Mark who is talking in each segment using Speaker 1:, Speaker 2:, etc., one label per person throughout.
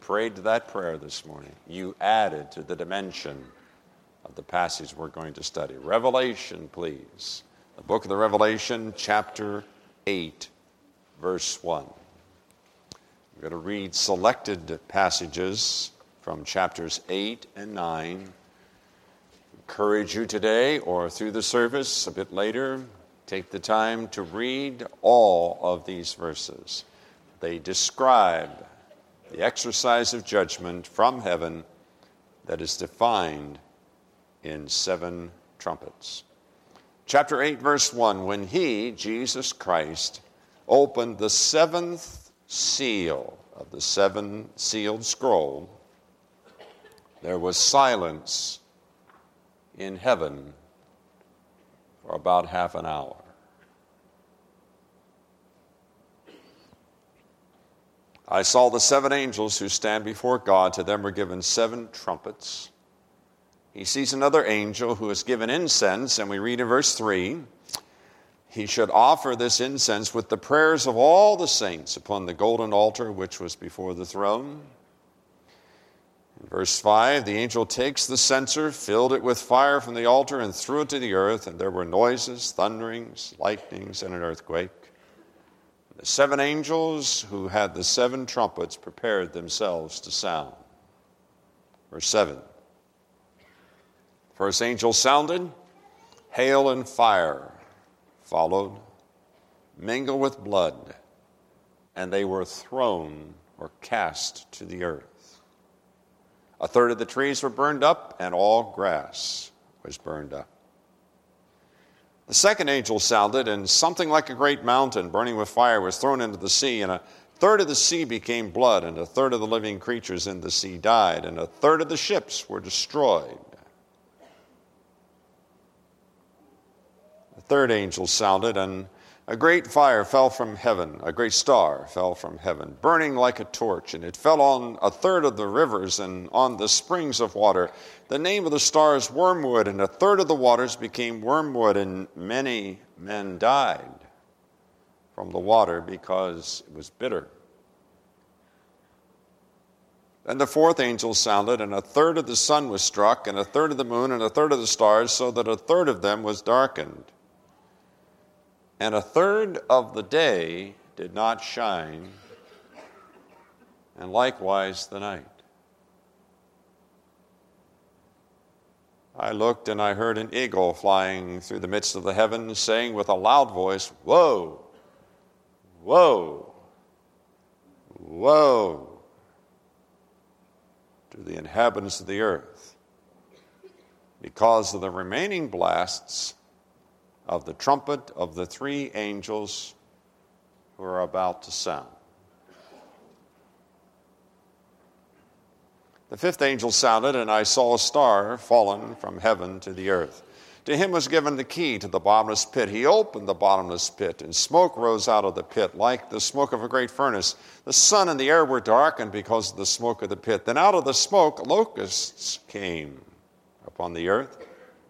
Speaker 1: prayed that prayer this morning, you added to the dimension of the passage we're going to study. Revelation, please. The book of the Revelation, chapter 8, verse 1. We're going to read selected passages from chapters 8 and 9. Encourage you today or through the service a bit later, take the time to read all of these verses. They describe the exercise of judgment from heaven that is defined in 7 trumpets. Chapter 8, verse 1, when he, Jesus Christ, opened the 7th seal of the 7-sealed scroll, there was silence in heaven for about half an hour. I saw the 7 angels who stand before God. To them were given 7 trumpets. He sees another angel who is given incense, and we read in verse 3, he should offer this incense with the prayers of all the saints upon the golden altar which was before the throne. In verse 5, the angel takes the censer, filled it with fire from the altar, and threw it to the earth, and there were noises, thunderings, lightnings, and an earthquake. The 7 angels who had the 7 trumpets prepared themselves to sound. Verse 7, first angel sounded, hail and fire followed, mingled with blood, and they were thrown or cast to the earth. A third of the trees were burned up, and all grass was burned up. The second angel sounded, and something like a great mountain burning with fire was thrown into the sea, and a third of the sea became blood, and a third of the living creatures in the sea died, and a third of the ships were destroyed. The third angel sounded, and a great fire fell from heaven, a great star fell from heaven, burning like a torch, and it fell on a third of the rivers and on the springs of water. The name of the star is Wormwood, and a third of the waters became wormwood, and many men died from the water because it was bitter. Then the fourth angel sounded, and a third of the sun was struck, and a third of the moon, and a third of the stars, so that a third of them was darkened. And a third of the day did not shine, and likewise the night. I looked, and I heard an eagle flying through the midst of the heavens, saying with a loud voice, Woe! Woe! Woe! To the inhabitants of the earth, because of the remaining blasts of the trumpet of the 3 angels who are about to sound. The 5th angel sounded, and I saw a star fallen from heaven to the earth. To him was given the key to the bottomless pit. He opened the bottomless pit, and smoke rose out of the pit like the smoke of a great furnace. The sun and the air were darkened because of the smoke of the pit. Then out of the smoke locusts came upon the earth.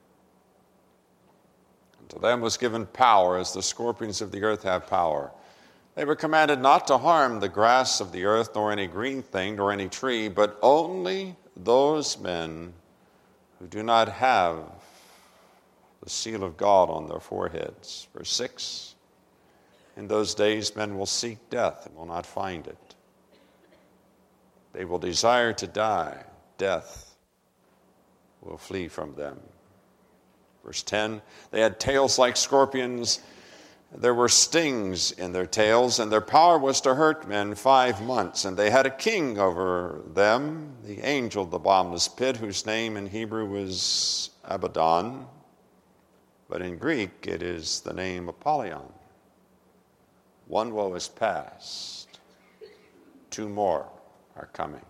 Speaker 1: To them was given power, as the scorpions of the earth have power. They were commanded not to harm the grass of the earth, nor any green thing, nor any tree, but only those men who do not have the seal of God on their foreheads. Verse 6, in those days men will seek death and will not find it. They will desire to die. Death will flee from them. Verse 10, they had tails like scorpions. There were stings in their tails, and their power was to hurt men 5 months. And they had a king over them, the angel of the bottomless pit, whose name in Hebrew was Abaddon, but in Greek it is the name Apollyon. 1 woe is past, 2 more are coming.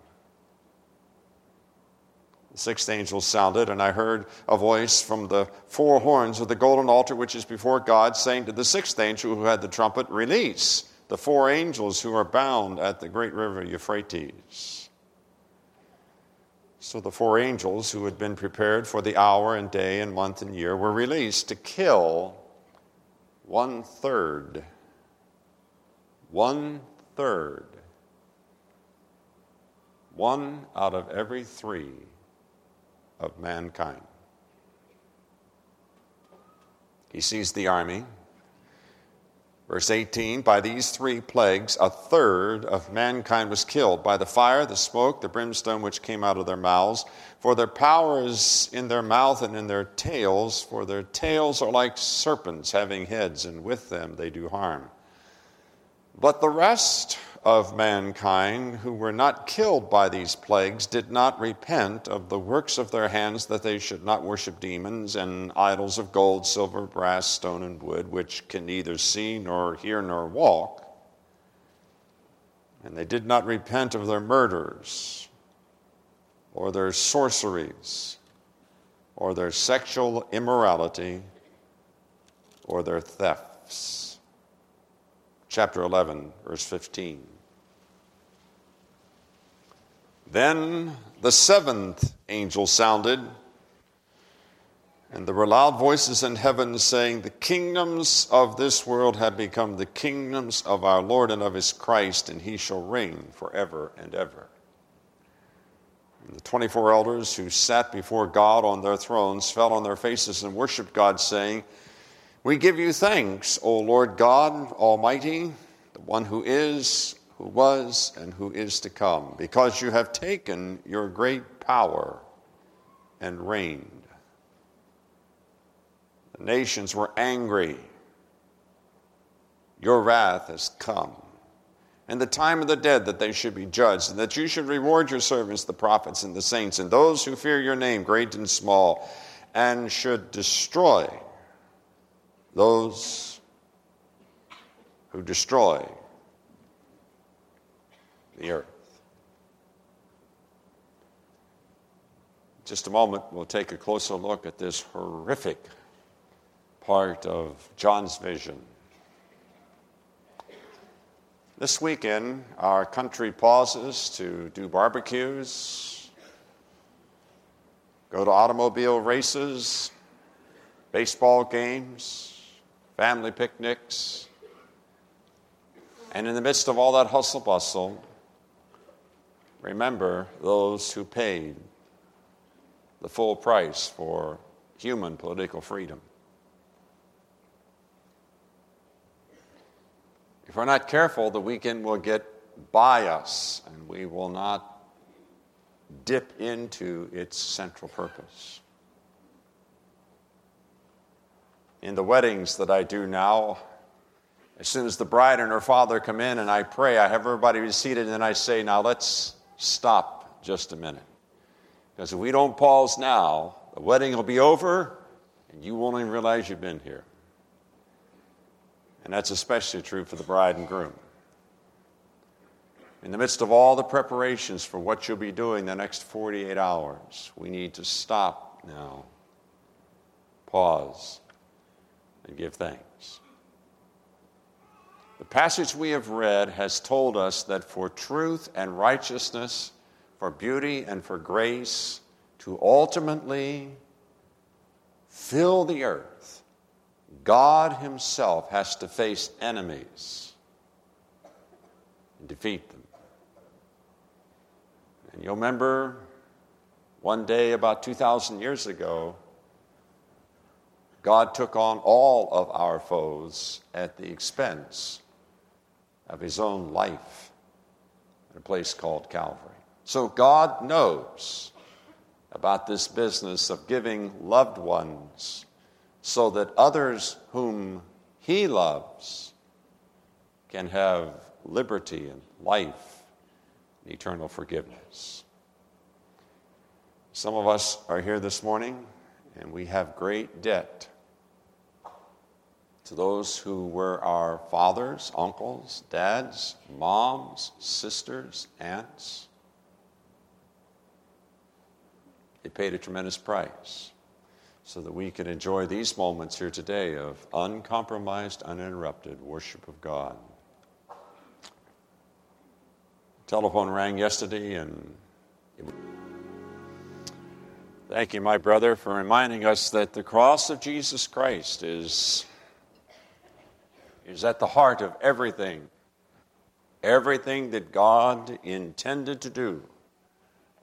Speaker 1: The 6th angel sounded, and I heard a voice from the 4 horns of the golden altar which is before God, saying to the 6th angel who had the trumpet, Release the 4 angels who are bound at the great river Euphrates. So the 4 angels who had been prepared for the hour and day and month and year were released to kill 1/3 1/3 1 out of every 3 of mankind. He sees the army. Verse 18, by these 3 plagues, 1/3 of mankind was killed, by the fire, the smoke, the brimstone which came out of their mouths. For their power is in their mouth and in their tails, for their tails are like serpents having heads, and with them they do harm. But the rest of mankind who were not killed by these plagues did not repent of the works of their hands, that they should not worship demons and idols of gold, silver, brass, stone, and wood, which can neither see nor hear nor walk. And they did not repent of their murders, or their sorceries, or their sexual immorality, or their thefts. Chapter 11, verse 15. Then the 7th angel sounded, and there were loud voices in heaven saying, the kingdoms of this world have become the kingdoms of our Lord and of his Christ, and he shall reign forever and ever. And the 24 elders who sat before God on their thrones fell on their faces and worshiped God, saying, we give you thanks, O Lord God Almighty, the one who is, who was, and who is to come, because you have taken your great power and reigned. The nations were angry. Your wrath has come, and the time of the dead that they should be judged, and that you should reward your servants, the prophets and the saints, and those who fear your name, great and small, and should destroy those who destroy the earth. In just a moment, we'll take a closer look at this horrific part of John's vision. This weekend, our country pauses to do barbecues, go to automobile races, baseball games, family picnics, and in the midst of all that hustle bustle, remember those who paid the full price for human political freedom. If we're not careful, the weekend will get by us, and we will not dip into its central purpose. In the weddings that I do now, as soon as the bride and her father come in and I pray, I have everybody be seated, and then I say, now let's stop just a minute. Because if we don't pause now, the wedding will be over, and you won't even realize you've been here. And that's especially true for the bride and groom. In the midst of all the preparations for what you'll be doing the next 48 hours, we need to stop now, pause, and give thanks. The passage we have read has told us that for truth and righteousness, for beauty and for grace, to ultimately fill the earth, God himself has to face enemies and defeat them. And you'll remember one day about 2,000 years ago, God took on all of our foes at the expense of his own life at a place called Calvary. So God knows about this business of giving loved ones so that others whom he loves can have liberty and life and eternal forgiveness. Some of us are here this morning, and we have great debt to those who were our fathers, uncles, dads, moms, sisters, aunts. They paid a tremendous price so that we can enjoy these moments here today of uncompromised, uninterrupted worship of God. Telephone rang yesterday, and thank you, my brother, for reminding us that the cross of Jesus Christ is at the heart of everything that God intended to do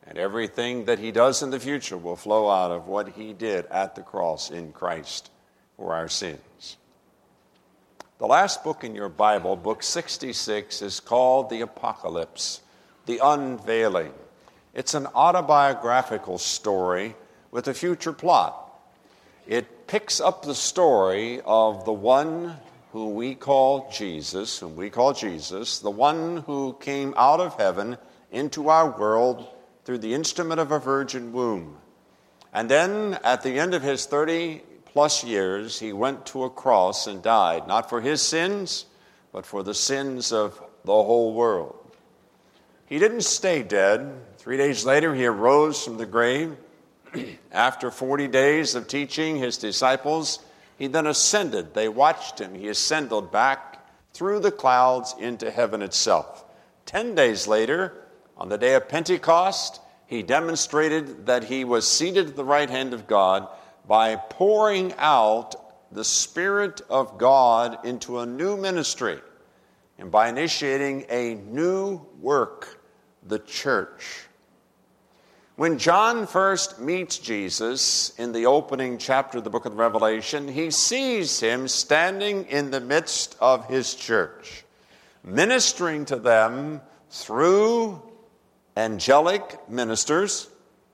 Speaker 1: And everything that he does in the future will flow out of what he did at the cross in Christ for our sins. The last book in your Bible, book 66, is called the Apocalypse, the Unveiling. It's an autobiographical story with a future plot. It picks up the story of the one whom we call Jesus, the one who came out of heaven into our world through the instrument of a virgin womb. And then at the end of his 30-plus years, he went to a cross and died, not for his sins, but for the sins of the whole world. He didn't stay dead. 3 days later, he arose from the grave. After 40 days of teaching his disciples, he then ascended. They watched him. He ascended back through the clouds into heaven itself. 10 days later, on the day of Pentecost, he demonstrated that he was seated at the right hand of God by pouring out the Spirit of God into a new ministry and by initiating a new work, the church. When John first meets Jesus in the opening chapter of the book of Revelation, he sees him standing in the midst of his church, ministering to them through angelic ministers,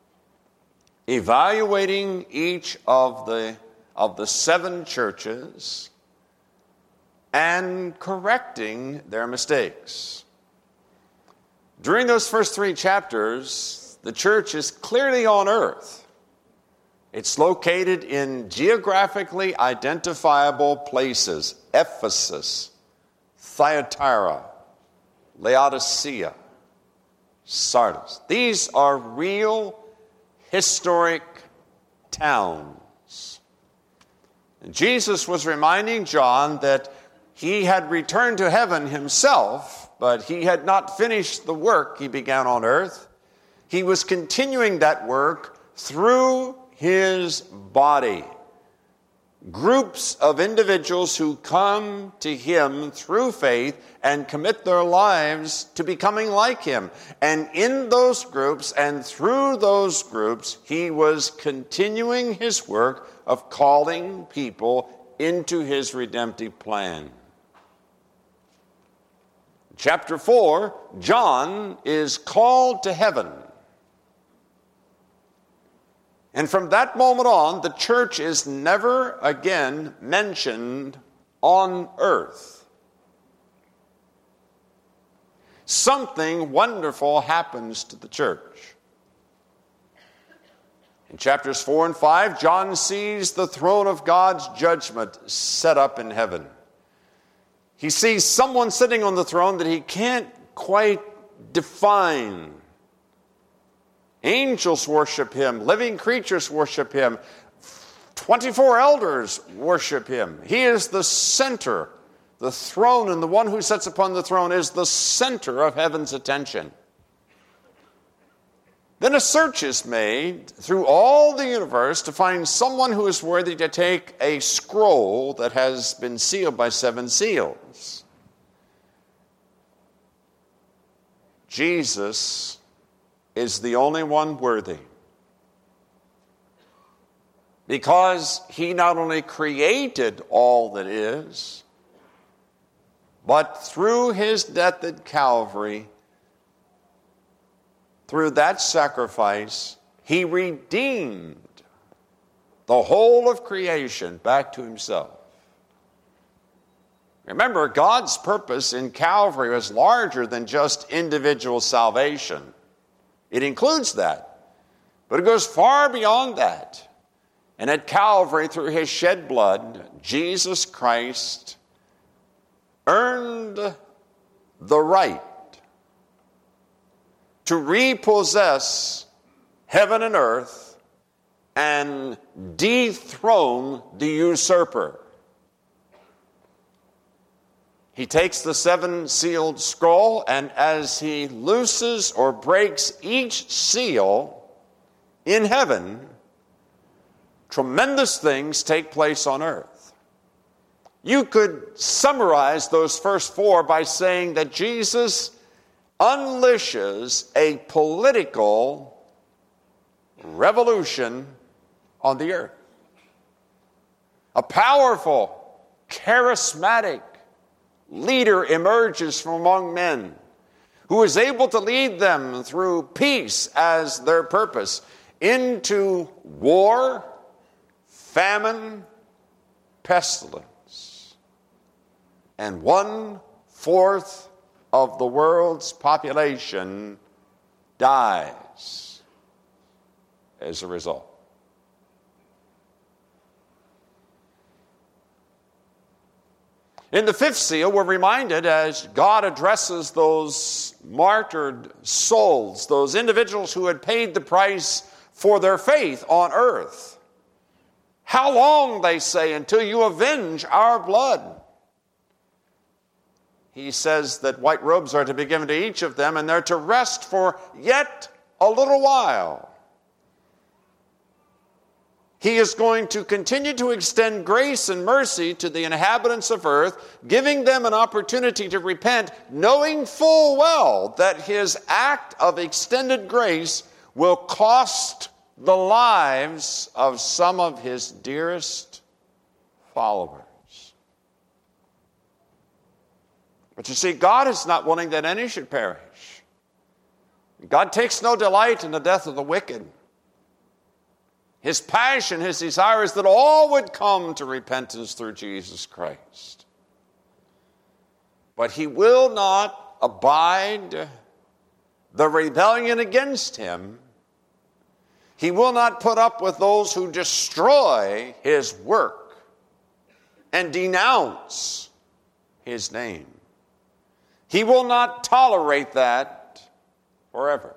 Speaker 1: evaluating each of the 7 churches, and correcting their mistakes. During those first 3 chapters, the church is clearly on earth. It's located in geographically identifiable places: Ephesus, Thyatira, Laodicea, Sardis. These are real historic towns. And Jesus was reminding John that he had returned to heaven himself, but he had not finished the work he began on earth. He was continuing that work through his body. Groups of individuals who come to him through faith and commit their lives to becoming like him. And in those groups and through those groups, he was continuing his work of calling people into his redemptive plan. Chapter 4, John is called to heaven. And from that moment on, the church is never again mentioned on earth. Something wonderful happens to the church. In chapters 4 and 5, John sees the throne of God's judgment set up in heaven. He sees someone sitting on the throne that he can't quite define. Angels worship him. Living creatures worship him. 24 elders worship him. He is the center. The throne and the one who sits upon the throne is the center of heaven's attention. Then a search is made through all the universe to find someone who is worthy to take a scroll that has been sealed by 7 seals. Jesus is the only one worthy, because he not only created all that is, but through his death at Calvary, through that sacrifice, he redeemed the whole of creation back to himself. Remember, God's purpose in Calvary was larger than just individual salvation. It includes that, but it goes far beyond that. And at Calvary, through his shed blood, Jesus Christ earned the right to repossess heaven and earth and dethrone the usurper. He takes the 7-sealed scroll, and as he looses or breaks each seal in heaven, tremendous things take place on earth. You could summarize those first 4 by saying that Jesus unleashes a political revolution on the earth. A powerful, charismatic leader emerges from among men who is able to lead them through peace as their purpose into war, famine, pestilence. And 1/4 of the world's population dies as a result. In the 5th seal, we're reminded as God addresses those martyred souls, those individuals who had paid the price for their faith on earth. How long, they say, until you avenge our blood? He says that white robes are to be given to each of them, and they're to rest for yet a little while. He is going to continue to extend grace and mercy to the inhabitants of earth, giving them an opportunity to repent, knowing full well that his act of extended grace will cost the lives of some of his dearest followers. But you see, God is not willing that any should perish. God takes no delight in the death of the wicked. His passion, his desire is that all would come to repentance through Jesus Christ. But he will not abide the rebellion against him. He will not put up with those who destroy his work and denounce his name. He will not tolerate that forever.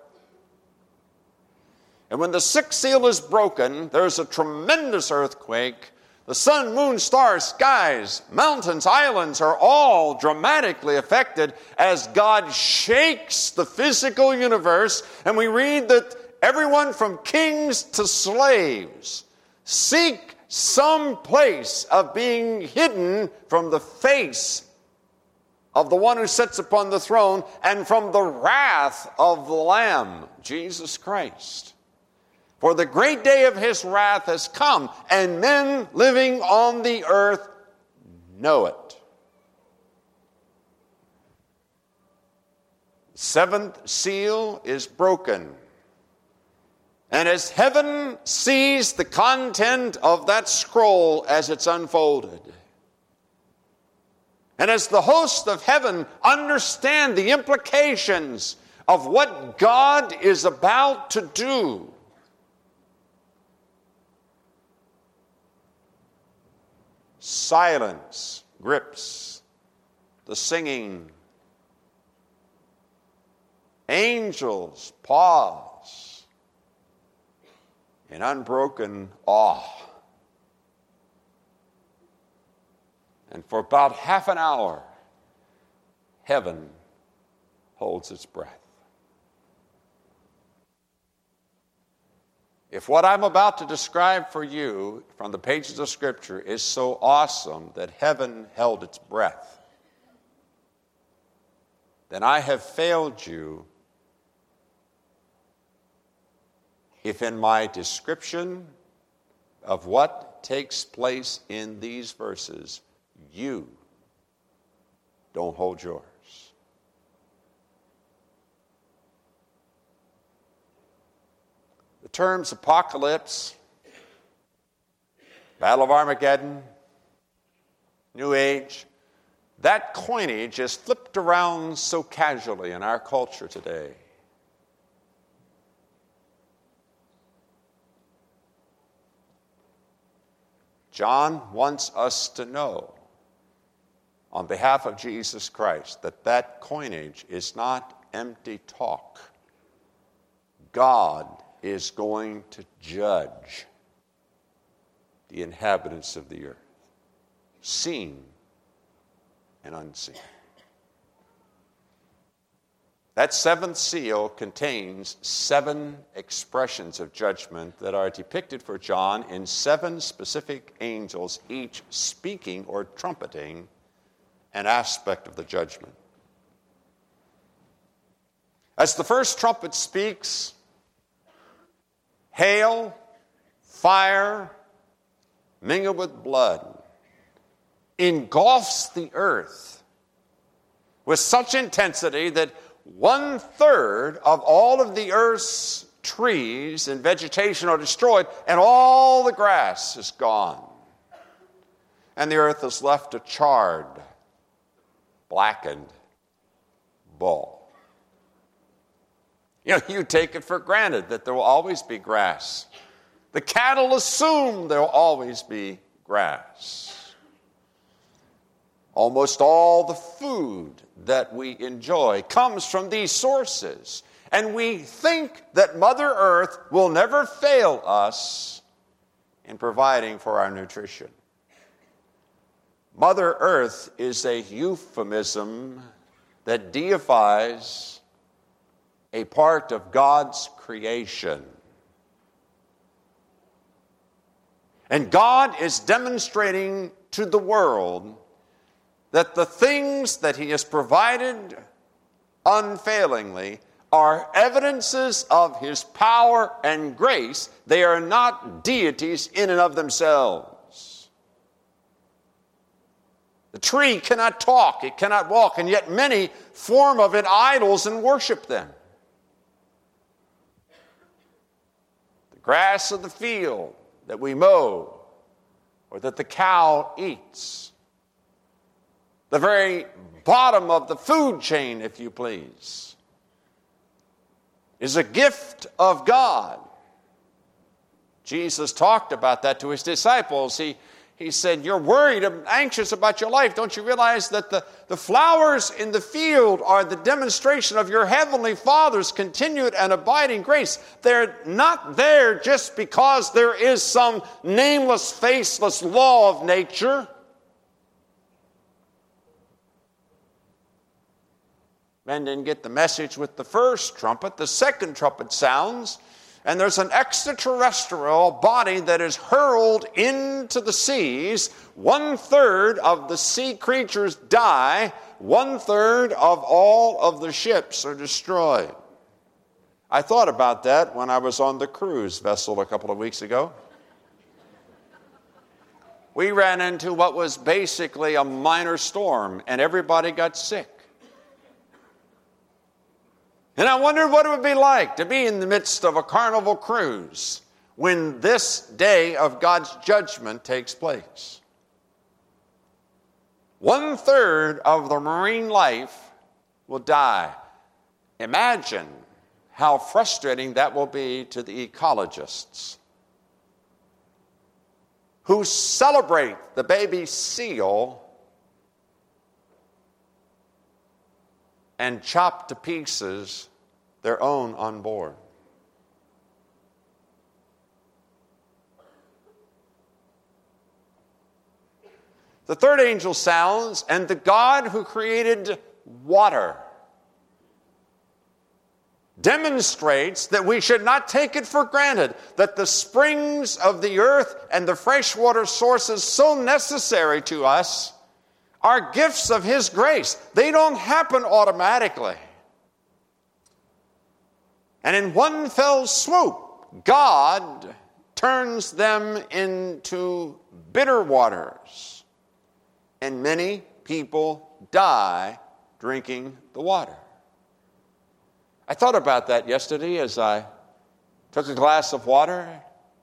Speaker 1: And when the 6th seal is broken, there's a tremendous earthquake. The sun, moon, stars, skies, mountains, islands are all dramatically affected as God shakes the physical universe. And we read that everyone from kings to slaves seek some place of being hidden from the face of the one who sits upon the throne and from the wrath of the Lamb, Jesus Christ. For the great day of his wrath has come, and men living on the earth know it. The 7th seal is broken. And as heaven sees the content of that scroll as it's unfolded, and as the hosts of heaven understand the implications of what God is about to do, silence grips the singing. Angels pause in unbroken awe. And for about half an hour, heaven holds its breath. If what I'm about to describe for you from the pages of Scripture is so awesome that heaven held its breath, then I have failed you if in my description of what takes place in these verses, you don't hold yours. The terms apocalypse, Battle of Armageddon, New Age, that coinage is flipped around so casually in our culture today. John wants us to know, on behalf of Jesus Christ, that that coinage is not empty talk. God is going to judge the inhabitants of the earth, seen and unseen. That 7th seal contains 7 expressions of judgment that are depicted for John in 7 specific angels, each speaking or trumpeting an aspect of the judgment. As the first trumpet speaks, hail, fire, mingled with blood, engulfs the earth with such intensity that 1/3 of all of the earth's trees and vegetation are destroyed, and all the grass is gone. And the earth is left a charred, blackened ball. You take it for granted that there will always be grass. The cattle assume there will always be grass. Almost all the food that we enjoy comes from these sources. And we think that Mother Earth will never fail us in providing for our nutrition. Mother Earth is a euphemism that deifies a part of God's creation. And God is demonstrating to the world that the things that He has provided unfailingly are evidences of His power and grace. They are not deities in and of themselves. The tree cannot talk, it cannot walk, and yet many form of it idols and worship them. The grass of the field that we mow, or that the cow eats, the very bottom of the food chain, if you please, is a gift of God. Jesus talked about that to His disciples. He said, you're worried and anxious about your life. Don't you realize that the flowers in the field are the demonstration of your heavenly Father's continued and abiding grace? They're not there just because there is some nameless, faceless law of nature. Men didn't get the message with the first trumpet. The second trumpet sounds, and there's an extraterrestrial body that is hurled into the seas. 1/3 of the sea creatures die. 1/3 of all of the ships are destroyed. I thought about that when I was on the cruise vessel a couple of weeks ago. We ran into what was basically a minor storm, and everybody got sick. And I wondered what it would be like to be in the midst of a carnival cruise when this day of God's judgment takes place. 1/3 of the marine life will die. Imagine how frustrating that will be to the ecologists who celebrate the baby seal and chop to pieces their own on board. The third angel sounds, and the God who created water demonstrates that we should not take it for granted that the springs of the earth and the freshwater sources so necessary to us are gifts of His grace. They don't happen automatically. And in one fell swoop, God turns them into bitter waters. And many people die drinking the water. I thought about that yesterday as I took a glass of water.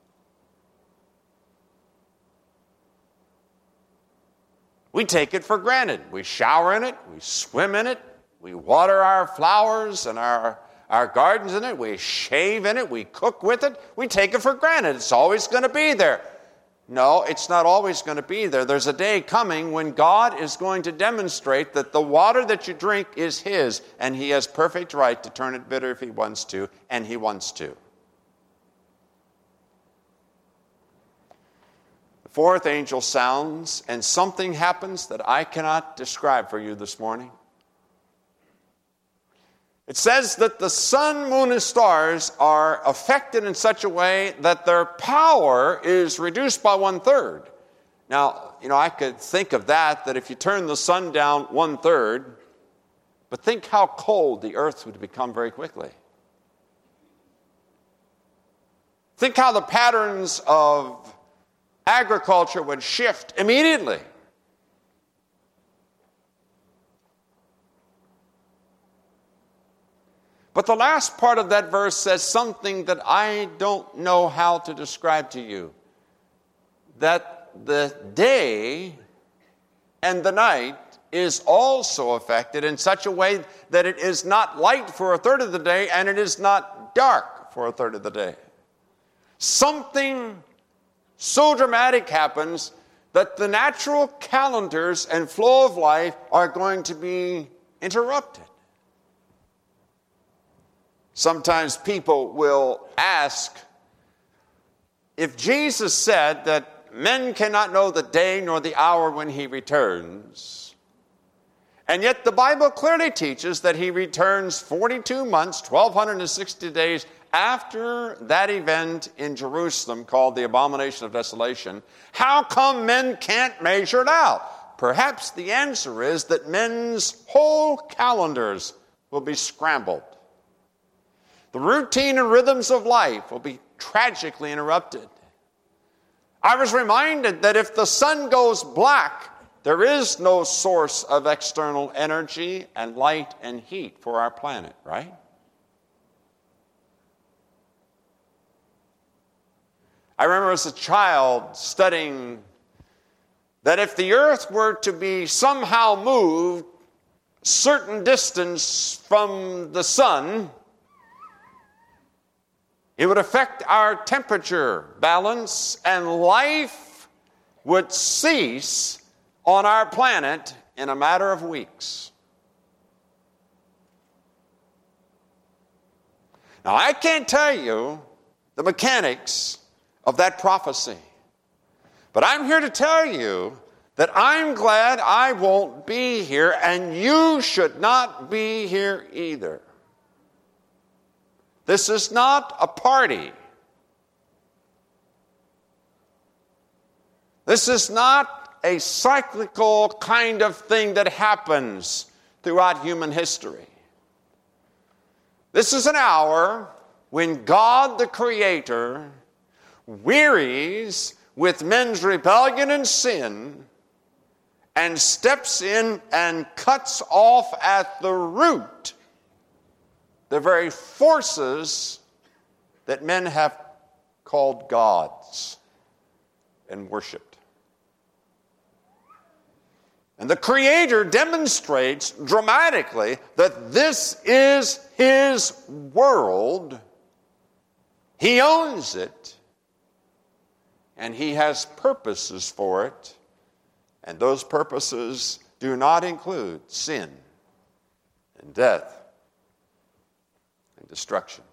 Speaker 1: We take it for granted. We shower in it. We swim in it. We water our flowers and our gardens in it. We shave in it. We cook with it. We take it for granted. It's always going to be there. No, it's not always going to be there. There's a day coming when God is going to demonstrate that the water that you drink is His, and He has perfect right to turn it bitter if He wants to, and He wants to. Fourth angel sounds, and something happens that I cannot describe for you this morning. It says that the sun, moon, and stars are affected in such a way that their power is reduced by 1/3. Now, I could think of that if you turn the sun down 1/3, but think how cold the earth would become very quickly. Think how the patterns of agriculture would shift immediately. But the last part of that verse says something that I don't know how to describe to you. That the day and the night is also affected in such a way that it is not light for a third of the day and it is not dark for a third of the day. Something so dramatic happens that the natural calendars and flow of life are going to be interrupted. Sometimes people ask, if Jesus said that men cannot know the day nor the hour when he returns, and yet the Bible clearly teaches that he returns 42 months, 1,260 days after that event in Jerusalem called the Abomination of Desolation, how come men can't measure it out? Perhaps the answer is that men's whole calendars will be scrambled. The routine and rhythms of life will be tragically interrupted. I was reminded that if the sun goes black, there is no source of external energy and light and heat for our planet, right? I remember as a child studying that if the earth were to be somehow moved a certain distance from the sun, it would affect our temperature balance and life would cease on our planet in a matter of weeks. Now, I can't tell you the mechanics of that prophecy, but I'm here to tell you that I'm glad I won't be here, and you should not be here either. This is not a party. This is not a cyclical kind of thing that happens throughout human history. This is an hour when God the Creator wearies with men's rebellion and sin and steps in and cuts off at the root the very forces that men have called gods and worshiped. And the Creator demonstrates dramatically that this is His world. He owns it, and He has purposes for it, and those purposes do not include sin and death and destruction.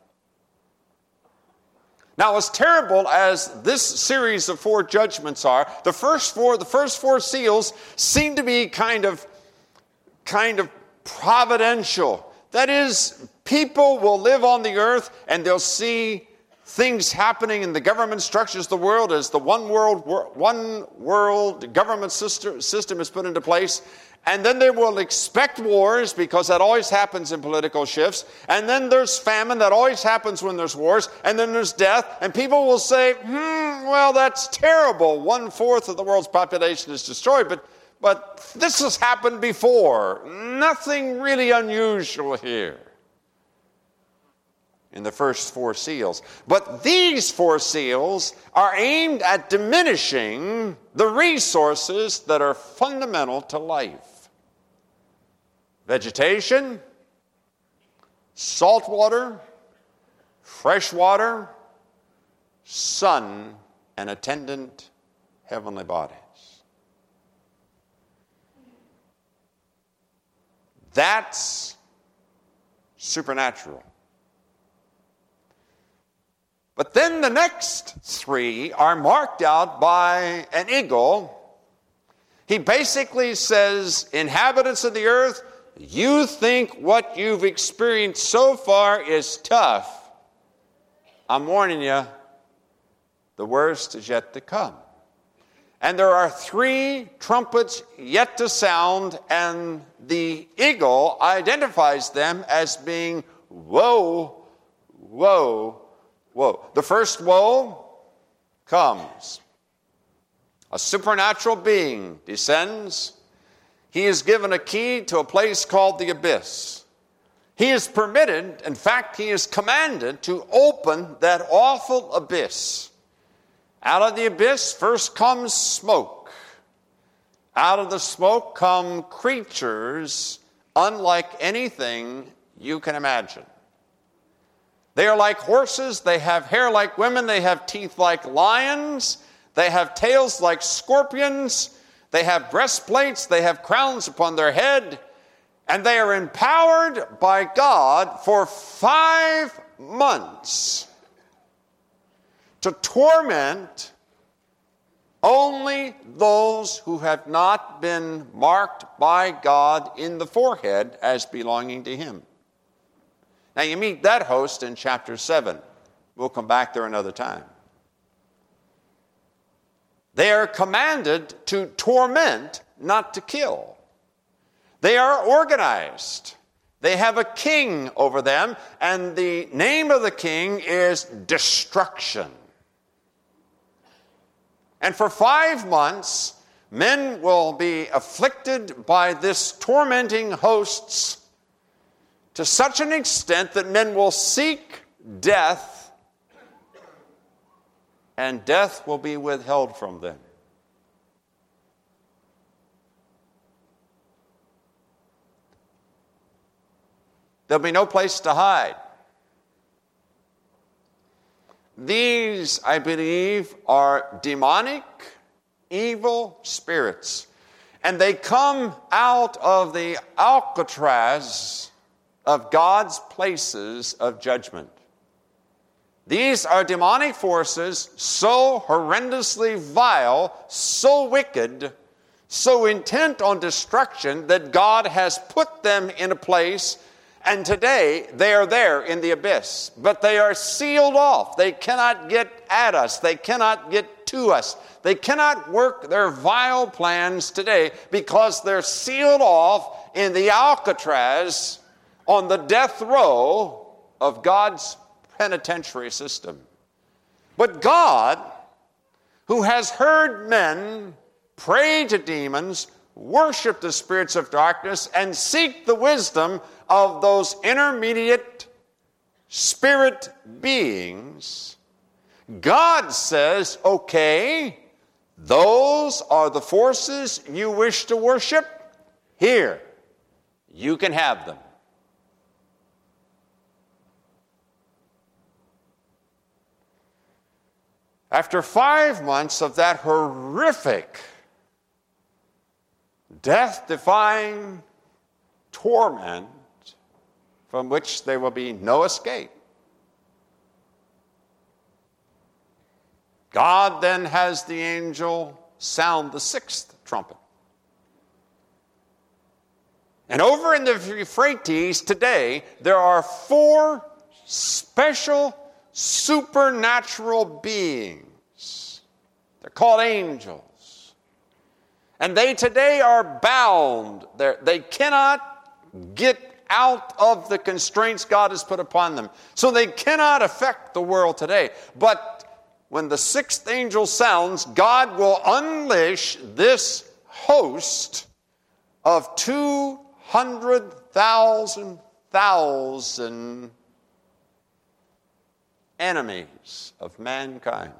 Speaker 1: Now, as terrible as this series of 4 judgments are, the first four seals seem to be kind of providential. That is, people will live on the earth and they'll see things happening in the government structures of the world as the one world government system is put into place. And then they will expect wars, because that always happens in political shifts. And then there's famine, that always happens when there's wars. And then there's death. And people will say, well, that's terrible. 1/4 of the world's population is destroyed. But this has happened before. Nothing really unusual here in the first 4 seals. But these 4 seals are aimed at diminishing the resources that are fundamental to life. Vegetation, salt water, fresh water, sun, and attendant heavenly bodies. That's supernatural. But then the next 3 are marked out by an eagle. He basically says, inhabitants of the earth, you think what you've experienced so far is tough. I'm warning you, the worst is yet to come. And there are 3 trumpets yet to sound, and the eagle identifies them as being woe, woe, woe. So the first woe comes. A supernatural being descends. He is given a key to a place called the abyss. He is permitted, in fact, he is commanded to open that awful abyss. Out of the abyss first comes smoke. Out of the smoke come creatures unlike anything you can imagine. They are like horses, they have hair like women, they have teeth like lions, they have tails like scorpions, they have breastplates, they have crowns upon their head, and they are empowered by God for 5 months to torment only those who have not been marked by God in the forehead as belonging to him. Now you meet that host in chapter 7. We'll come back there another time. They are commanded to torment, not to kill. They are organized. They have a king over them, and the name of the king is Destruction. And for 5 months, men will be afflicted by this tormenting hosts to such an extent that men will seek death, and death will be withheld from them. There'll be no place to hide. These, I believe, are demonic, evil spirits. And they come out of the Alcatraz of God's places of judgment. These are demonic forces so horrendously vile, so wicked, so intent on destruction that God has put them in a place, and today they are there in the abyss. But they are sealed off. They cannot get at us. They cannot get to us. They cannot work their vile plans today because they're sealed off in the Alcatraz on the death row of God's penitentiary system. But God, who has heard men pray to demons, worship the spirits of darkness, and seek the wisdom of those intermediate spirit beings, God says, okay, those are the forces you wish to worship. Here, you can have them. After 5 months of that horrific, death-defying torment from which there will be no escape, God then has the angel sound the 6th trumpet. And over in the Euphrates today, there are 4 special supernatural beings. They're called angels. And they today are bound. They cannot get out of the constraints God has put upon them. So they cannot affect the world today. But when the 6th angel sounds, God will unleash this host of 200,000 enemies of mankind.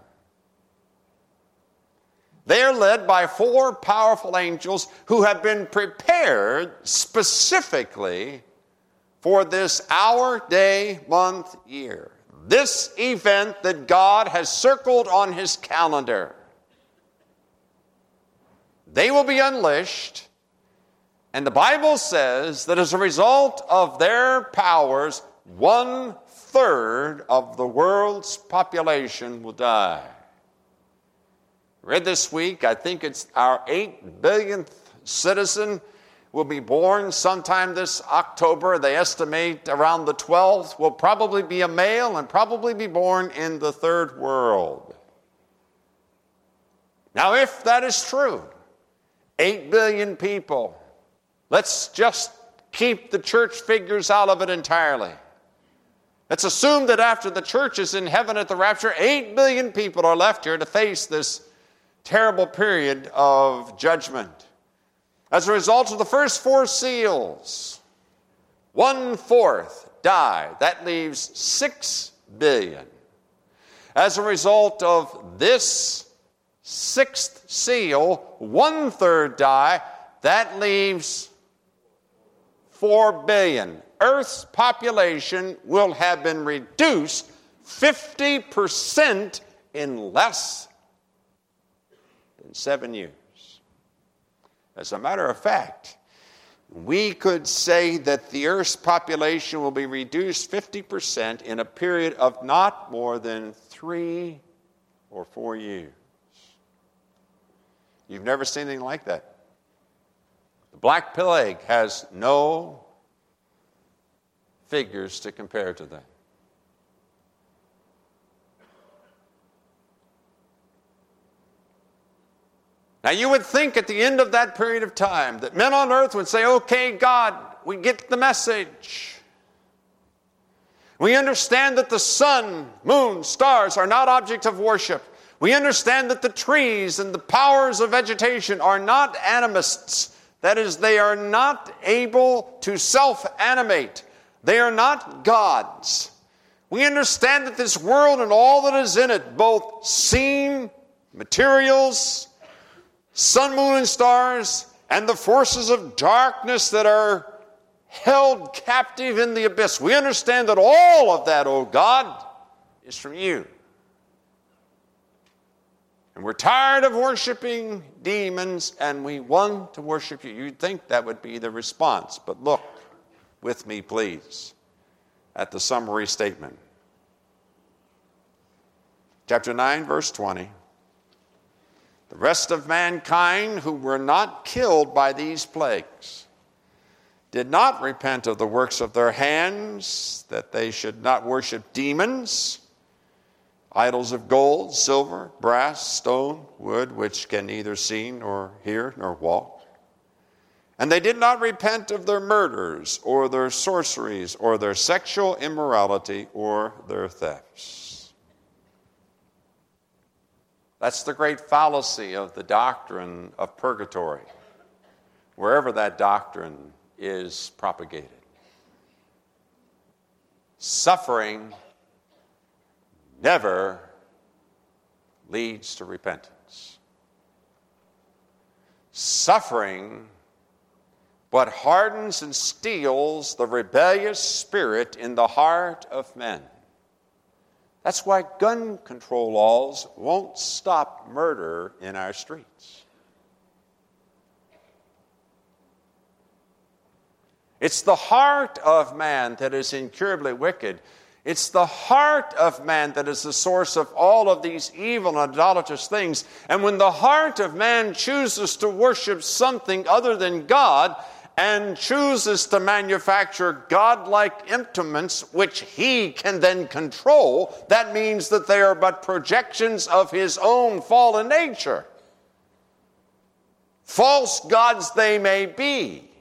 Speaker 1: They are led by 4 powerful angels who have been prepared specifically for this hour, day, month, year. This event that God has circled on his calendar. They will be unleashed, and the Bible says that as a result of their powers, 1/3 of the world's population will die. Read this week, I think it's our 8 billionth citizen will be born sometime this October. They estimate around the 12th will probably be a male and probably be born in the third world. Now, if that is true, 8 billion people, let's just keep the church figures out of it entirely. Let's assume that after the church is in heaven at the rapture, 8 billion people are left here to face this terrible period of judgment. As a result of the first 4 seals, 1/4 die. That leaves 6 billion. As a result of this 6th seal, 1/3 die. That leaves 4 billion. Earth's population will have been reduced 50% in less than 7 years. As a matter of fact, we could say that the Earth's population will be reduced 50% in a period of not more than 3 or 4 years. You've never seen anything like that. The Black Plague has no figures to compare to that. Now, you would think at the end of that period of time that men on earth would say, okay, God, we get the message. We understand that the sun, moon, stars are not objects of worship. We understand that the trees and the powers of vegetation are not animists. That is, they are not able to self-animate. They are not gods. We understand that this world and all that is in it, both seen, materials, sun, moon, and stars, and the forces of darkness that are held captive in the abyss. We understand that all of that, oh God, is from you. And we're tired of worshiping demons, and we want to worship you. You'd think that would be the response, but look with me, please, at the summary statement. Chapter 9, verse 20. The rest of mankind who were not killed by these plagues did not repent of the works of their hands, that they should not worship demons, idols of gold, silver, brass, stone, wood, which can neither see nor hear nor walk. And they did not repent of their murders or their sorceries or their sexual immorality or their thefts. That's the great fallacy of the doctrine of purgatory, wherever that doctrine is propagated. Suffering never leads to repentance. Suffering but hardens and steels the rebellious spirit in the heart of men. That's why gun control laws won't stop murder in our streets. It's the heart of man that is incurably wicked. It's the heart of man that is the source of all of these evil and idolatrous things. And when the heart of man chooses to worship something other than God and chooses to manufacture godlike implements which he can then control, that means that they are but projections of his own fallen nature. False gods they may be.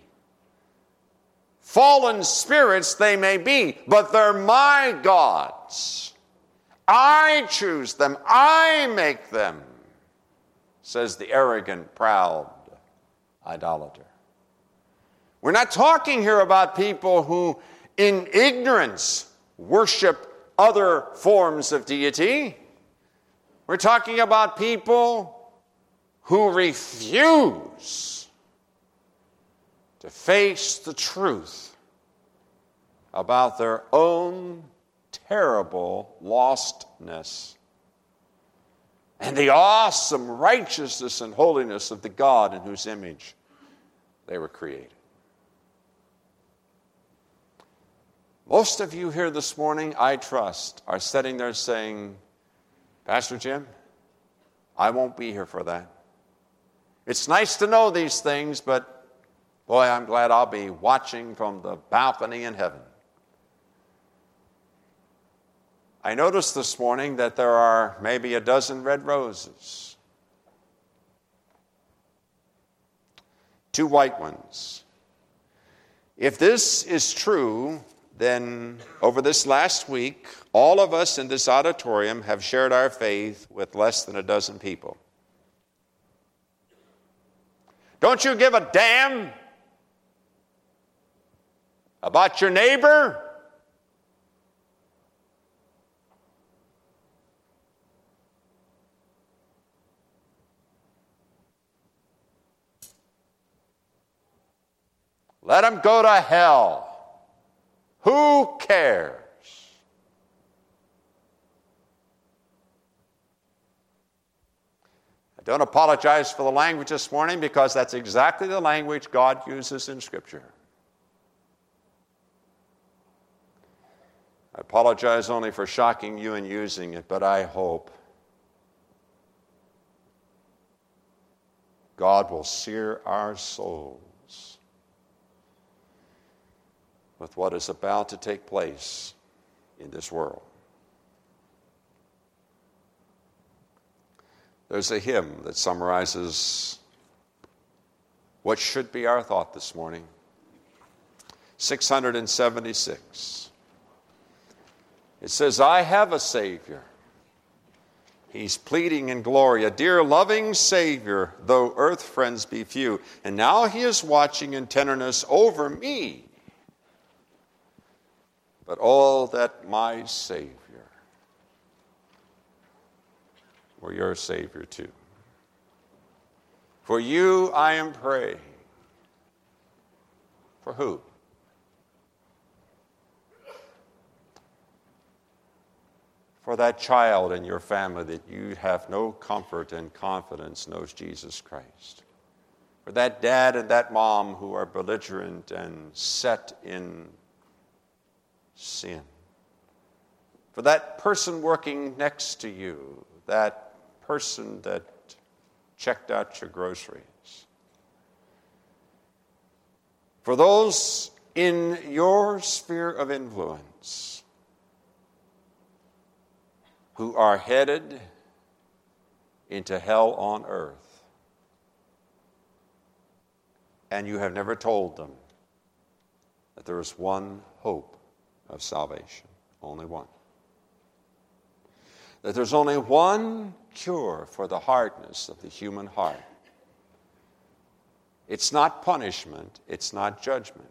Speaker 1: Fallen spirits they may be, but they're my gods. I choose them. I make them, says the arrogant, proud idolater. We're not talking here about people who, in ignorance, worship other forms of deity. We're talking about people who refuse to face the truth about their own terrible lostness and the awesome righteousness and holiness of the God in whose image they were created. Most of you here this morning, I trust, are sitting there saying, Pastor Jim, I won't be here for that. It's nice to know these things, but boy, I'm glad I'll be watching from the balcony in heaven. I noticed this morning that there are maybe a dozen red roses. 2 white ones. If this is true, then over this last week, all of us in this auditorium have shared our faith with less than a dozen people. Don't you give a damn about your neighbor? Let him go to hell. Who cares? I don't apologize for the language this morning because that's exactly the language God uses in Scripture. I apologize only for shocking you and using it, but I hope God will sear our souls with what is about to take place in this world. There's a hymn that summarizes what should be our thought this morning. 676. It says, I have a Savior. He's pleading in glory, a dear loving Savior, though earth friends be few. And now he is watching in tenderness over me. But all that my Savior were your Savior too. For you I am praying. For who? For that child in your family that you have no comfort and confidence knows Jesus Christ. For that dad and that mom who are belligerent and set in sin. For that person working next to you, that person that checked out your groceries. For those in your sphere of influence who are headed into hell on earth, and you have never told them that there is one hope of salvation, only one. That there's only one cure for the hardness of the human heart. It's not punishment, it's not judgment.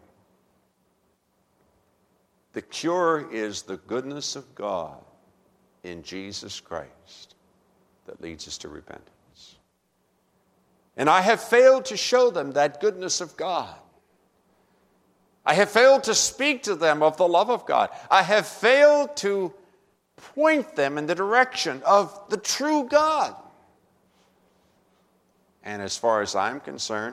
Speaker 1: The cure is the goodness of God in Jesus Christ that leads us to repentance. And I have failed to show them that goodness of God. I have failed to speak to them of the love of God. I have failed to point them in the direction of the true God. And as far as I'm concerned,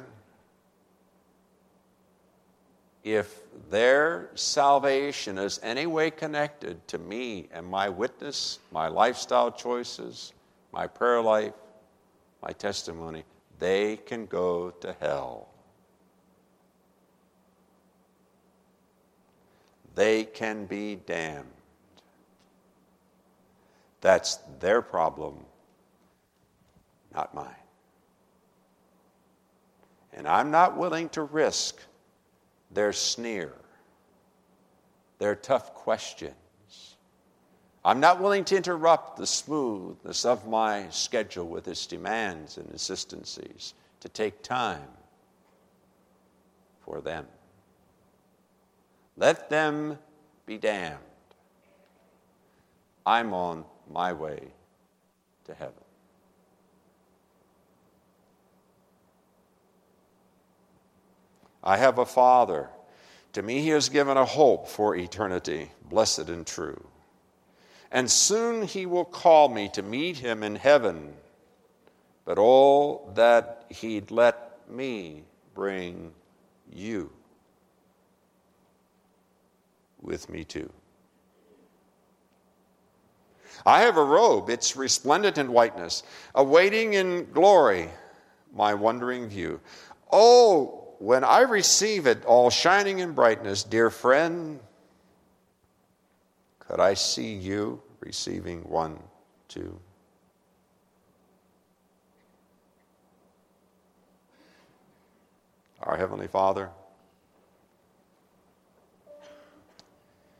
Speaker 1: if their salvation is any way connected to me and my witness, my lifestyle choices, my prayer life, my testimony, they can go to hell. They can be damned. That's their problem, not mine. And I'm not willing to risk their sneer, their tough questions. I'm not willing to interrupt the smoothness of my schedule with its demands and insistencies to take time for them. Let them be damned. I'm on my way to heaven. I have a Father. To me he has given a hope for eternity, blessed and true. And soon he will call me to meet him in heaven. But all that he'd let me bring you with me too. I have a robe, it's resplendent in whiteness, awaiting in glory my wondering view. Oh, when I receive it all shining in brightness, dear friend, could I see you receiving one too? Our Heavenly Father,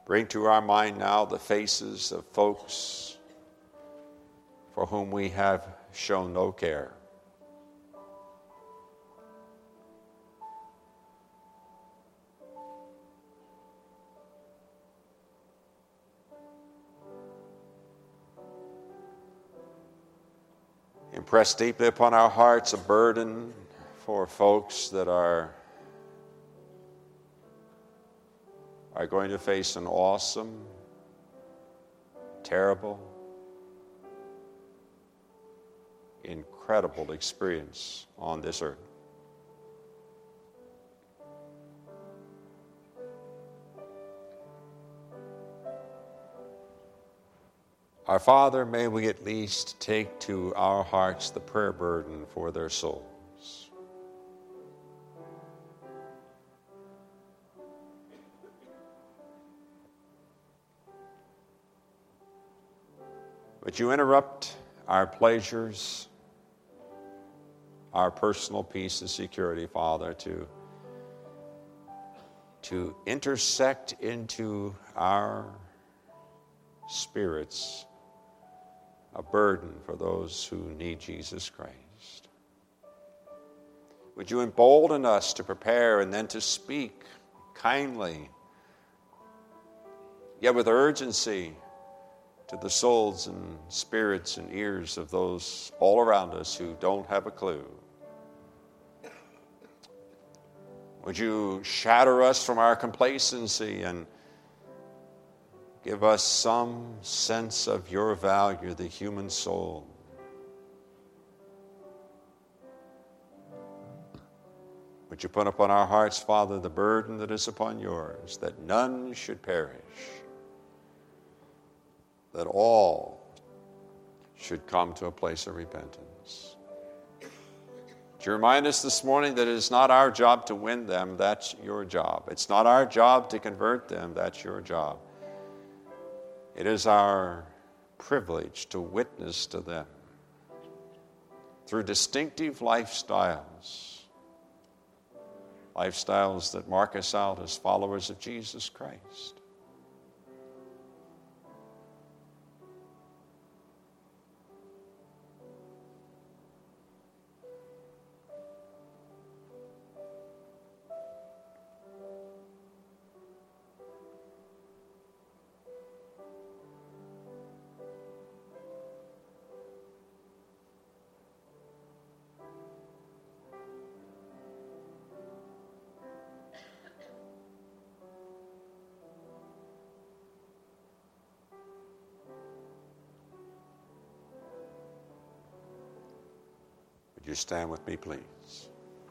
Speaker 1: Bring to our mind now the faces of folks for whom we have shown no care. Impress deeply upon our hearts a burden for folks that are going to face an awesome, terrible, incredible experience on this earth. Our Father, may we at least take to our hearts the prayer burden for their souls. Would you interrupt our pleasures, our personal peace and security, Father, to intersect into our spirits a burden for those who need Jesus Christ. Would you embolden us to prepare and then to speak kindly, yet with urgency, to the souls and spirits and ears of those all around us who don't have a clue. Would you shatter us from our complacency and give us some sense of your value, the human soul? Would you put upon our hearts, Father, the burden that is upon yours, that none should perish, that all should come to a place of repentance. To remind us this morning that it is not our job to win them, that's your job. It's not our job to convert them, that's your job. It is our privilege to witness to them through distinctive lifestyles that mark us out as followers of Jesus Christ. Would you stand with me, please?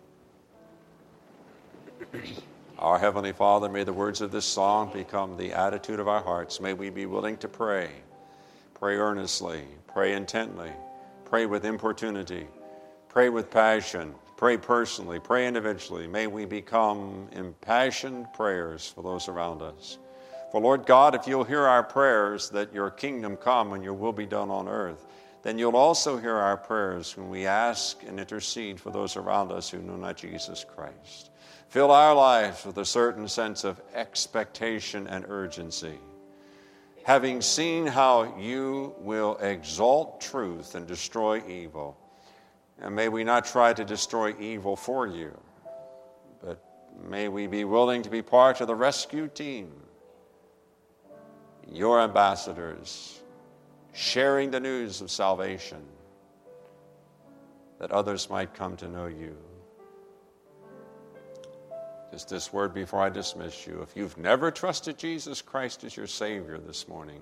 Speaker 1: Our Heavenly Father, may the words of this song become the attitude of our hearts. May we be willing to pray earnestly, pray intently, pray with importunity, pray with passion, pray personally, pray individually. May we become impassioned prayers for those around us. For Lord God, if you'll hear our prayers that your kingdom come and your will be done on earth, then you'll also hear our prayers when we ask and intercede for those around us who know not Jesus Christ. Fill our lives with a certain sense of expectation and urgency, having seen how you will exalt truth and destroy evil. And may we not try to destroy evil for you, but may we be willing to be part of the rescue team, your ambassadors, sharing the news of salvation, that others might come to know you. Just this word before I dismiss you. If you've never trusted Jesus Christ as your Savior this morning,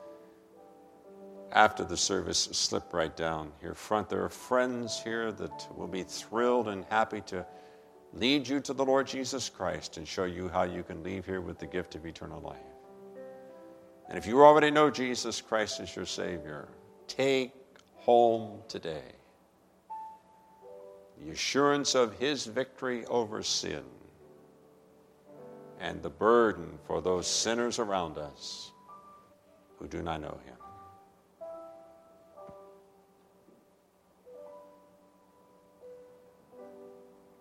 Speaker 1: after the service, slip right down here front. There are friends here that will be thrilled and happy to lead you to the Lord Jesus Christ and show you how you can leave here with the gift of eternal life. And if you already know Jesus Christ as your Savior, take home today the assurance of his victory over sin and the burden for those sinners around us who do not know him.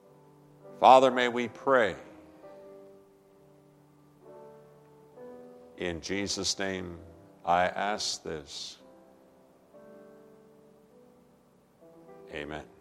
Speaker 1: Father, may we pray In Jesus' name, I ask this. Amen.